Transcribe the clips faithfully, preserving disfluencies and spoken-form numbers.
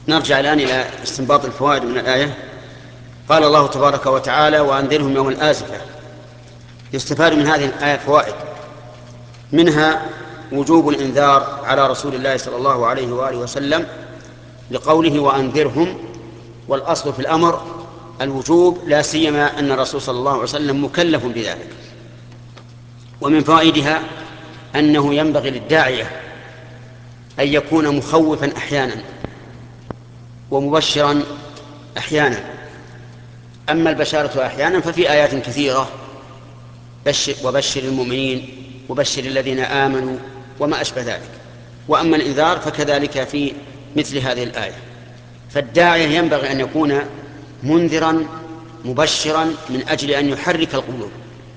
نرجع الآن إلى استنباط الفوائد من الآية. قال الله تبارك وتعالى: وأنذرهم يوم الآزفة. يستفاد من هذه الآية فوائد، منها وجوب الإنذار على رسول الله صلى الله عليه وآله وسلم لقوله وأنذرهم، والأصل في الأمر الوجوب، لا سيما أن الرسول صلى الله عليه وسلم مكلف بذلك. ومن فوائدها أنه ينبغي للداعية أن يكون مخوفا أحيانا ومبشرا أحيانا. أما البشارة أحيانا ففي آيات كثيرة: بشر وبشر المؤمنين وبشر الذين آمنوا وما أشبه ذلك. وأما الإنذار فكذلك في مثل هذه الآية. فالداعية ينبغي أن يكون منذرا مبشرا من أجل أن يحرك القلوب.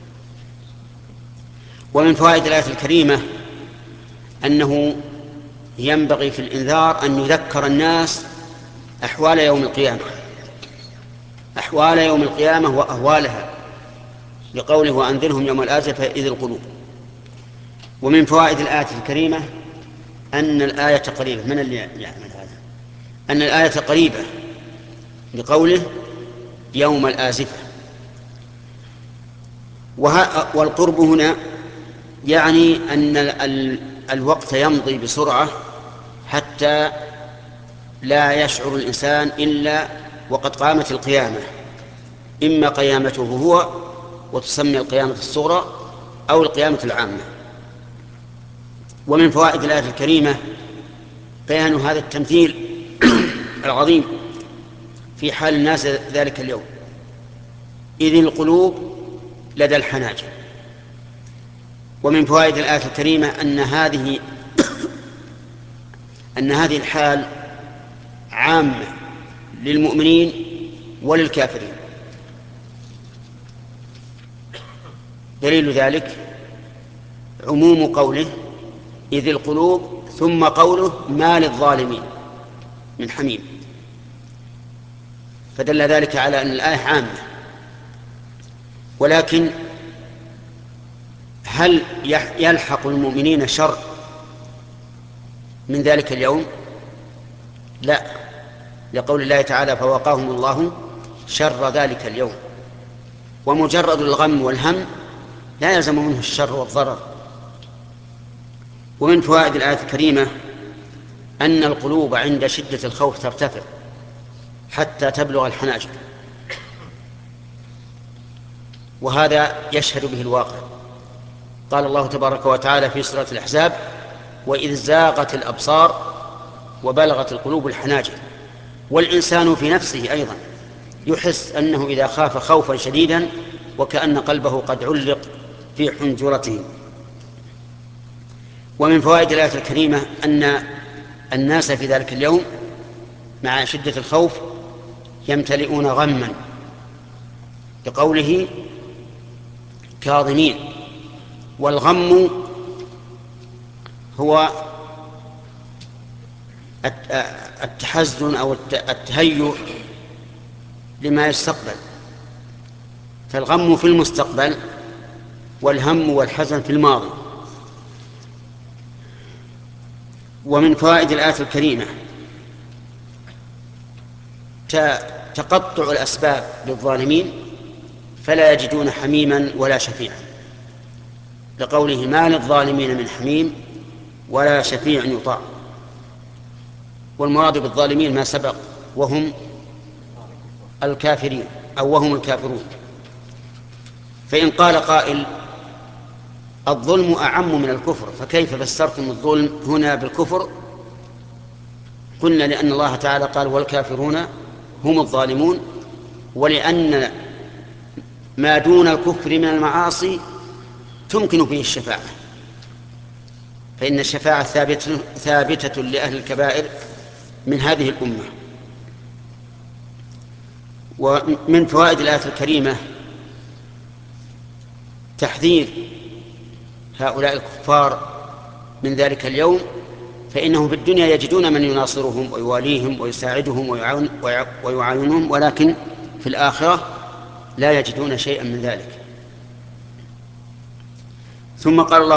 ومن فوائد الآية الكريمة أنه ينبغي في الإنذار أن يذكر الناس أحوال يوم القيامة أحوال يوم القيامة وأهوالها، لقوله وأنذرهم يوم الآزفة إذ القلوب. ومن فوائد الآية الكريمة أن الآية قريبة من اللي يعمل هذا أن الآية قريبة لقوله يوم الآزفة. والقرب هنا يعني أن الوقت يمضي بسرعة حتى لا يشعر الإنسان إلا وقد قامت القيامة، إما قيامته هو وتسمى القيامة الصغرى أو القيامة العامة. ومن فوائد الآية الكريمة بيان هذا التمثيل العظيم في حال الناس ذلك اليوم، إذ القلوب لدى الحناجر. ومن فوائد الآية الكريمة أن هذه أن هذه الحال عامة للمؤمنين وللكافرين. دليل ذلك عموم قوله إذ القلوب، ثم قوله ما للظالمين من حميم، فدل ذلك على أن الآية عامة. ولكن هل يلحق المؤمنين شر من ذلك اليوم؟ لا، لقول الله تعالى فوقاهم الله شر ذلك اليوم. ومجرد الغم والهم لا يلزم منه الشر والضرر. ومن فوائد الآية الكريمة أن القلوب عند شدة الخوف ترتفع حتى تبلغ الحناجر، وهذا يشهد به الواقع. قال الله تبارك وتعالى في سورة الأحزاب وإذ زاغت الأبصار وبلغت القلوب الحناجر. والإنسان في نفسه أيضا يحس أنه إذا خاف خوفا شديدا وكأن قلبه قد علق في حنجرته. ومن فوائد الآية الكريمة أن الناس في ذلك اليوم مع شدة الخوف يمتلئون غما، بقوله كاظمين. والغم هو التحزن أو التهيؤ لما يستقبل، فالغم في المستقبل والهم والحزن في الماضي. ومن فوائد الآية الكريمة تقطع الأسباب للظالمين فلا يجدون حميما ولا شفيعا، لقوله ما للظالمين من حميم ولا شفيع يطاع. والمراد بالظالمين ما سبق وهم الكافرين أو وهم الكافرون. فإن قال قائل الظلم أعم من الكفر، فكيف فسرتم الظلم هنا بالكفر؟ قلنا لأن الله تعالى قال والكافرون هم الظالمون، ولأن ما دون الكفر من المعاصي تمكن فيه الشفاعة، فإن الشفاعة ثابتة, ثابتة لأهل الكبائر من هذه الأمة. ومن فوائد الآية الكريمة تحذير هؤلاء الكفار من ذلك اليوم، فإنهم في الدنيا يجدون من يناصرهم ويواليهم ويساعدهم ويعاونهم، ولكن في الآخرة لا يجدون شيئا من ذلك. ثم قال الله